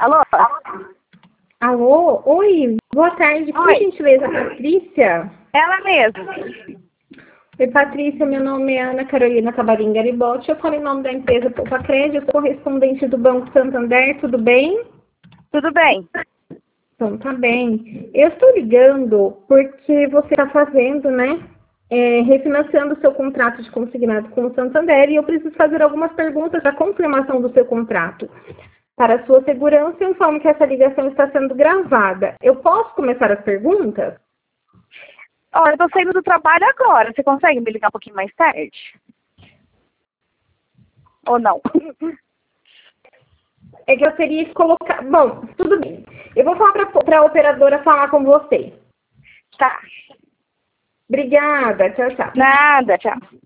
Alô? Alô? Oi, boa tarde. Por Oi. gentileza, Patrícia? Ela mesmo. Oi, Patrícia, meu nome é Ana Carolina Cabarim Garibotti. Eu falo em nome da empresa Poupa Crédito, correspondente do Banco Santander, tudo bem? Tudo bem? Então, tá bem. Eu estou ligando porque você está fazendo, né? Refinanciando o seu contrato de consignado com o Santander e eu preciso fazer algumas perguntas da confirmação do seu contrato. Para a sua segurança, eu informo que essa ligação está sendo gravada. Eu posso começar as perguntas? Ó, eu tô saindo do trabalho agora. Você consegue me ligar um pouquinho mais tarde? Ou não? É que eu teria que colocar... Bom, tudo bem. Eu vou falar para a operadora falar com você. Tá. Obrigada. Tchau, tchau. Nada, tchau.